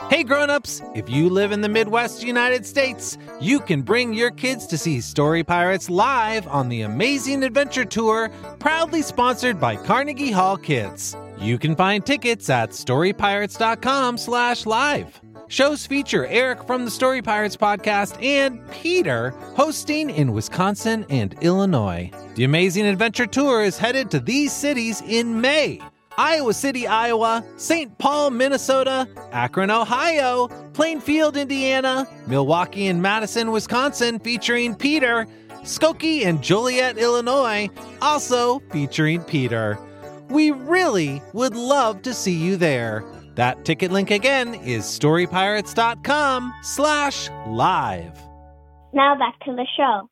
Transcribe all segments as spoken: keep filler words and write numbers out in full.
Hey grown-ups, if you live in the Midwest United States, you can bring your kids to see Story Pirates live on the Amazing Adventure Tour, proudly sponsored by Carnegie Hall Kids. You can find tickets at storypirates.com slash live. Shows feature Eric from the Story Pirates podcast and Peter hosting in Wisconsin and Illinois. The Amazing Adventure Tour is headed to these cities in May: Iowa City, Iowa, Saint Paul, Minnesota, Akron, Ohio, Plainfield, Indiana, Milwaukee and Madison, Wisconsin, featuring Peter, Skokie and Joliet, Illinois, also featuring Peter. We really would love to see you there. That ticket link again is storypirates.com slash live. Now back to the show.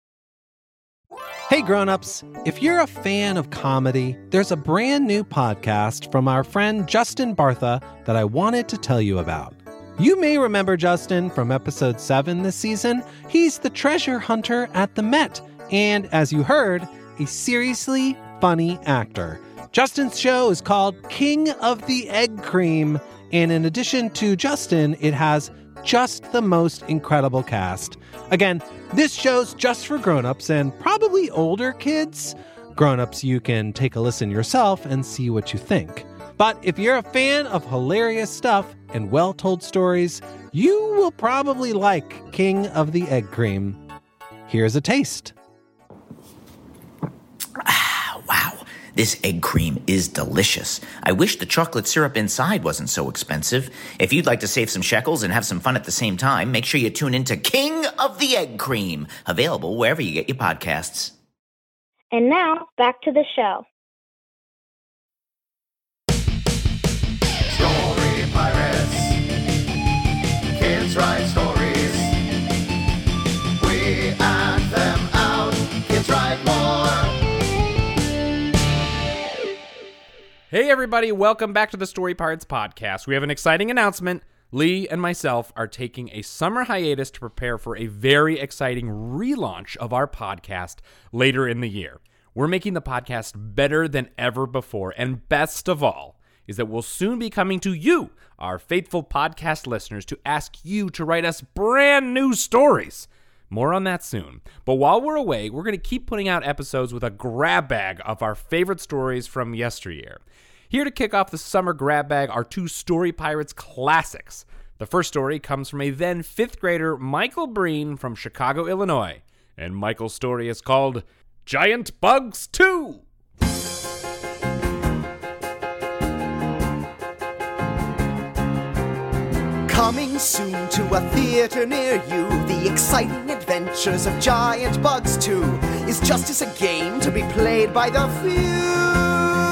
Hey grown-ups, if you're a fan of comedy, there's a brand new podcast from our friend Justin Bartha that I wanted to tell you about. You may remember Justin from episode seven this season. He's the treasure hunter at the Met, and as you heard, a seriously funny actor. Justin's show is called King of the Egg Cream, and in addition to Justin, it has just the most incredible cast. Again, this show's just for grown-ups and probably older kids. Grown-ups, you can take a listen yourself and see what you think. But if you're a fan of hilarious stuff and well-told stories, you will probably like King of the Egg Cream. Here's a taste. Wow, this egg cream is delicious. I wish the chocolate syrup inside wasn't so expensive. If you'd like to save some shekels and have some fun at the same time, make sure you tune in to King of the Egg Cream, available wherever you get your podcasts. And now, back to the show. Story Pirates. Kids write stories. We act them out. Kids write more. Hey everybody, welcome back to the Story Pirates podcast. We have an exciting announcement. Lee and myself are taking a summer hiatus to prepare for a very exciting relaunch of our podcast later in the year. We're making the podcast better than ever before, and best of all is that we'll soon be coming to you, our faithful podcast listeners, to ask you to write us brand new stories. More on that soon. But while we're away, we're going to keep putting out episodes with a grab bag of our favorite stories from yesteryear. Here to kick off the summer grab bag are two Story Pirates classics. The first story comes from a then fifth grader, Michael Breen from Chicago, Illinois. And Michael's story is called Giant Bugs two. Coming soon to a theater near you, the exciting adventures of Giant Bugs two is just as a game to be played by the few.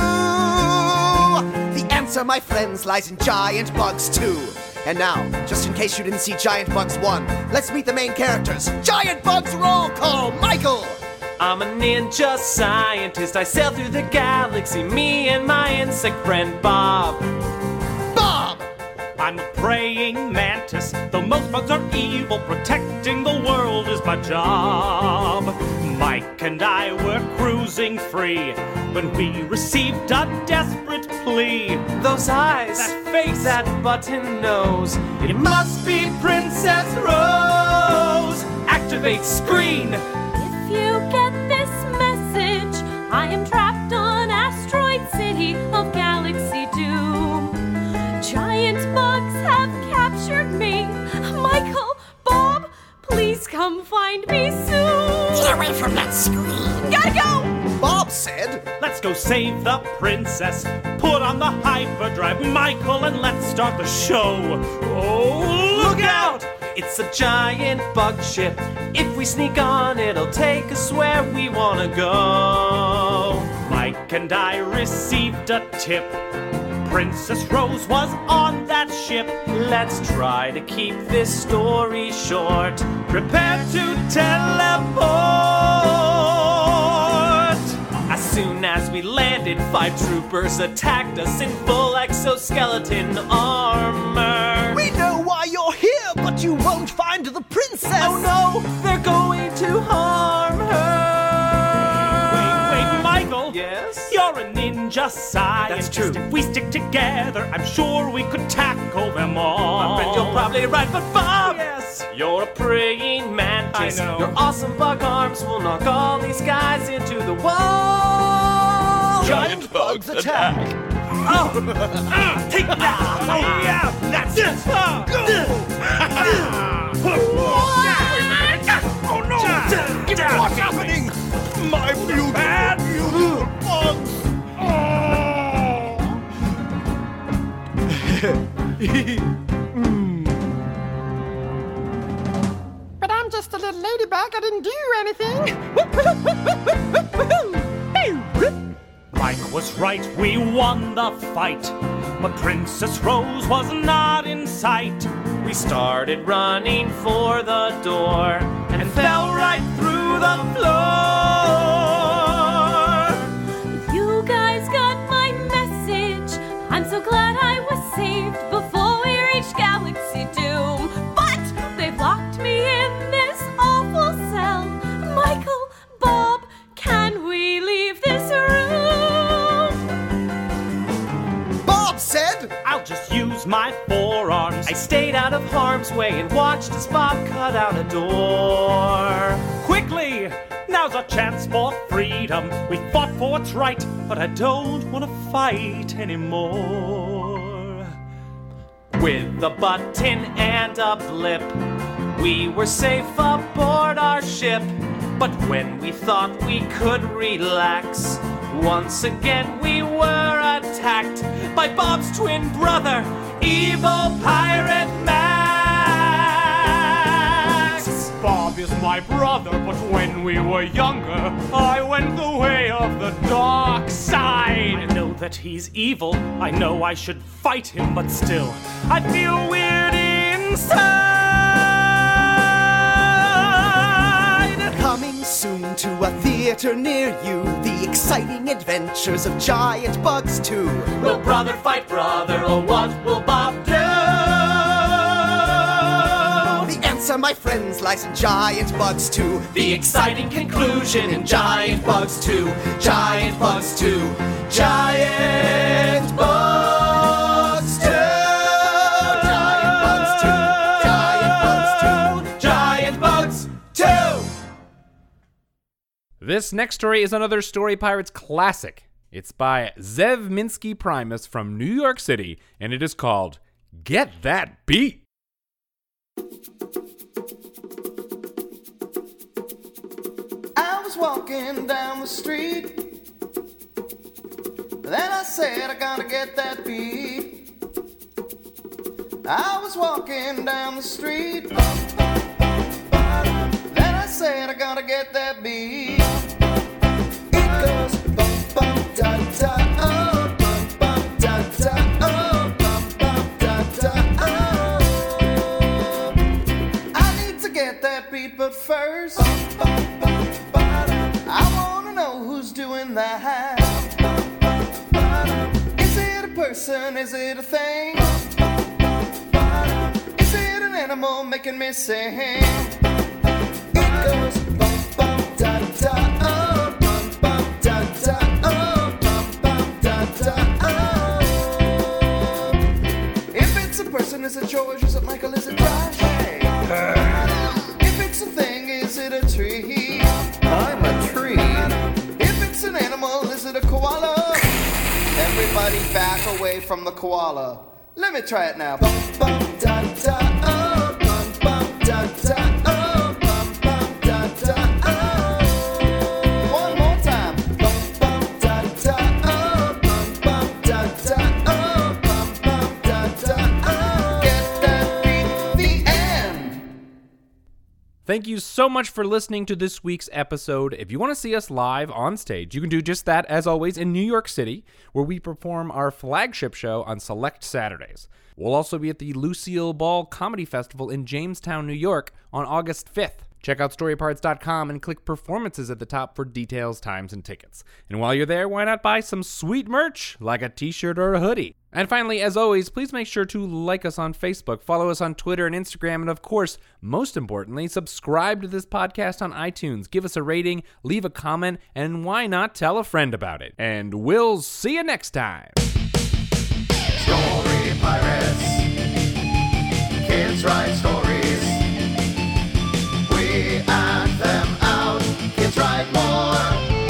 The answer, my friends, lies in Giant Bugs two. And now, just in case you didn't see Giant Bugs one, let's meet the main characters. Giant Bugs roll call, Michael! I'm a ninja scientist, I sail through the galaxy, me and my insect friend Bob. Bob! I'm a praying mantis, though most bugs are evil, protecting the world is my job. Mike and I were cruising free when we received a desperate plea. Those eyes, that face, that button nose, it must be Princess Rose. Activate screen. If you get this message, I am trapped on Asteroid City of Galaxy Doom. Giant bugs have captured me. Michael, Bob, please come find me soon. Get away from that screen. Gotta go! Bob said, Let's go save the princess. Put on the hyperdrive, Michael, and let's start the show. Oh, look out! It's a giant bug ship. If we sneak on, it'll take us where we wanna go. Mike and I received a tip. Princess Rose was on that ship. Let's try to keep this story short. Prepare to teleport. As soon as we landed, five troopers attacked us in full exoskeleton armor. we know why you're here, but you won't find the princess. Oh no, they're going to harm her. Wait, wait, Michael. Yes? You're a ninja scientist. That's true. If we stick together, I'm sure we could tackle them all. totally right, but Bob, yes, you're a praying mantis. I know. Your awesome bug arms will knock all these guys into the wall. Giant bugs attack. Oh, uh, take that! Oh, yeah, that's it! Uh, Oh no! What's happening? My beautiful, Bad. beautiful bugs! But I'm just a little ladybug. I didn't do anything. Mike was right, we won the fight. But Princess Rose was not in sight. We started running for the door and fell right through the floor. You guys got my message. I'm so glad I was saved before we reached Galaxy Doom. But they've locked me in this awful cell. Michael, Bob, can we leave this room? Bob said, I'll just use my forearms. I stayed out of harm's way and watched as Bob cut out a door. Quickly! Now's our chance for freedom. We fought for what's right, but I don't want to fight anymore. With a button and a blip, we were safe aboard our ship. But when we thought we could relax, once again we were attacked by Bob's twin brother, Evil Pirate Max. Bob is my brother, but when we were younger, I went the way of the dark side. I know that he's evil, I know I should fight him, but still, I feel weird inside. coming soon to a theater near you. The exciting adventures of Giant Bugs two. Will brother fight brother, or what will Bob do? The answer, my friends, lies in Giant Bugs two. The exciting conclusion in Giant Bugs two. Giant Bugs two. Giant Bugs two. Giant Bugs two. Giant Bugs two. Giant Bugs two. This next story is another Story Pirates classic. It's by Zev Minsky Primus from New York City, and it is called Get That Beat. I was walking down the street, then I said I gotta get that beat. I was walking down the street, then I said I gotta get that beat. It goes bum bum da da oh, bum bum da da oh, bum bum da da oh. I need to get that beat, but first I wanna know who's doing that. Is it a person? Is it a thing? Is it an animal making me sing? It goes bum bum da da oh, bum bum da da oh, bum bum da da oh. If it's a person, is it George? Is it Michael? Is it Josh? Hey. If it's a thing, is it a tree? I'm a tree. If it's an animal, is it a koala? Everybody back away from the koala. Let me try it now. Bum bum da da oh, bum bum da da oh, bum bum da da oh. One more time. Bum bum da da oh, bum bum da da oh, bum bum da da oh. Get that beat, the end. Thank you so much for listening to this week's episode. If you want to see us live on stage, you can do just that, as always, in New York City, where we perform our flagship show on select Saturdays. We'll also be at the Lucille Ball Comedy Festival in Jamestown, New York on August fifth. Check out story pirates dot com and click performances at the top for details, times, and tickets. And while you're there, why not buy some sweet merch, like a t-shirt or a hoodie? And finally, as always, please make sure to like us on Facebook, follow us on Twitter and Instagram, and of course, most importantly, subscribe to this podcast on iTunes, give us a rating, leave a comment, and why not tell a friend about it? And we'll see you next time. Story Pirates. Kids Kids write stories. We act them out. Kids write more.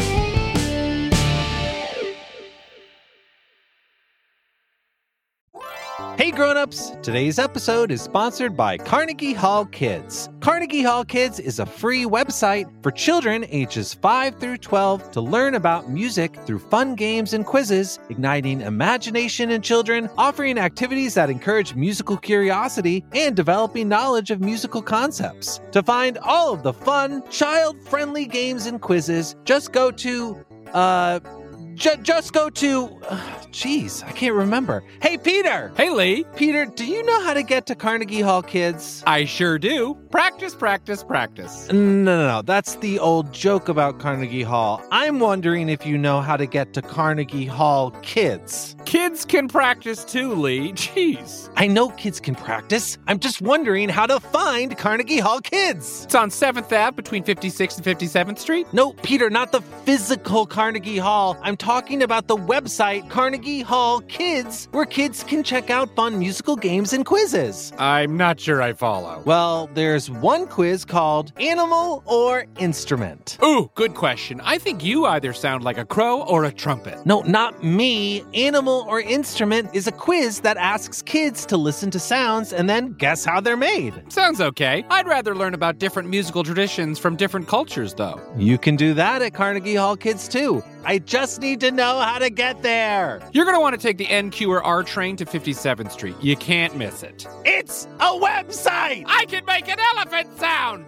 Hey grown-ups, today's episode is sponsored by Carnegie Hall Kids. Carnegie Hall Kids is a free website for children ages five through twelve to learn about music through fun games and quizzes, igniting imagination in children, offering activities that encourage musical curiosity, and developing knowledge of musical concepts. To find all of the fun, child-friendly games and quizzes, just go to, uh... J- just go to... Jeez, uh, I can't remember. Hey, Peter! Hey, Lee. Peter, do you know how to get to Carnegie Hall Kids? I sure do. Practice, practice, practice. No, no, no. That's the old joke about Carnegie Hall. I'm wondering if you know how to get to Carnegie Hall Kids. Kids can practice too, Lee. Jeez. I know kids can practice. I'm just wondering how to find Carnegie Hall Kids. It's on seventh Avenue between fifty-sixth and fifty-seventh Street. No, Peter, not the physical Carnegie Hall. I'm talking about the website Carnegie Hall Kids, where kids can check out fun musical games and quizzes. I'm not sure I follow. Well, there's one quiz called Animal or Instrument. Ooh, good question. I think you either sound like a crow or a trumpet. No, not me. Animal or Instrument is a quiz that asks kids to listen to sounds and then guess how they're made. Sounds okay. I'd rather learn about different musical traditions from different cultures, though. You can do that at Carnegie Hall Kids, too. I just need to know how to get there. You're going to want to take the N Q or R train to fifty-seventh Street. You can't miss it. It's a website! I can make an elephant sound!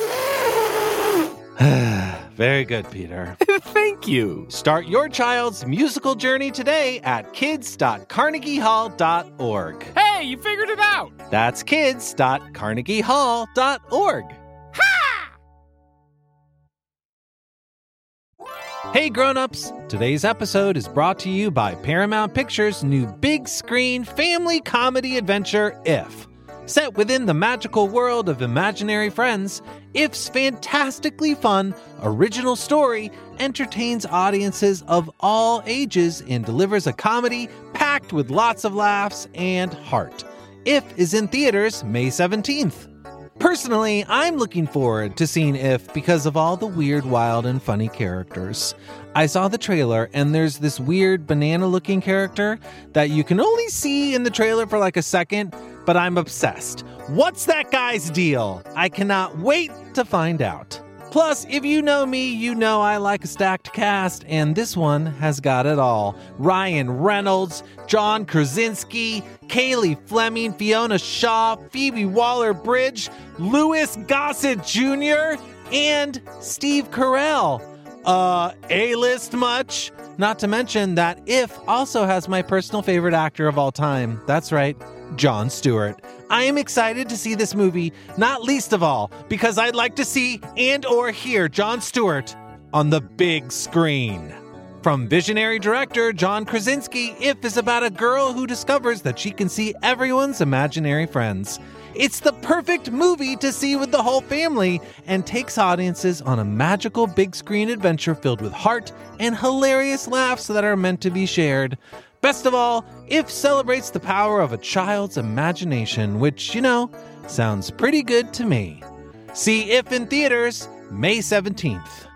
Very good, Peter. Thank you. Start your child's musical journey today at kids dot carnegie hall dot org. Hey, you figured it out! That's kids dot carnegie hall dot org. Hey grown-ups, today's episode is brought to you by Paramount Pictures' new big screen family comedy adventure, If. Set within the magical world of imaginary friends, If's fantastically fun, original story entertains audiences of all ages and delivers a comedy packed with lots of laughs and heart. If is in theaters May seventeenth. Personally, I'm looking forward to seeing If because of all the weird, wild, and funny characters. I saw the trailer, and there's this weird banana-looking character that you can only see in the trailer for like a second, but I'm obsessed. What's that guy's deal? I cannot wait to find out. Plus, if you know me, you know I like a stacked cast, and this one has got it all. Ryan Reynolds, John Krasinski, Kaylee Fleming, Fiona Shaw, Phoebe Waller-Bridge, Louis Gossett Junior, and Steve Carell. Uh, A-list much? Not to mention that If also has my personal favorite actor of all time. That's right, Jon Stewart. I am excited to see this movie, not least of all, because I'd like to see and or hear Jon Stewart on the big screen. From visionary director John Krasinski, If is about a girl who discovers that she can see everyone's imaginary friends. It's the perfect movie to see with the whole family and takes audiences on a magical big screen adventure filled with heart and hilarious laughs that are meant to be shared. Best of all, If celebrates the power of a child's imagination, which, you know, sounds pretty good to me. See If in theaters May seventeenth.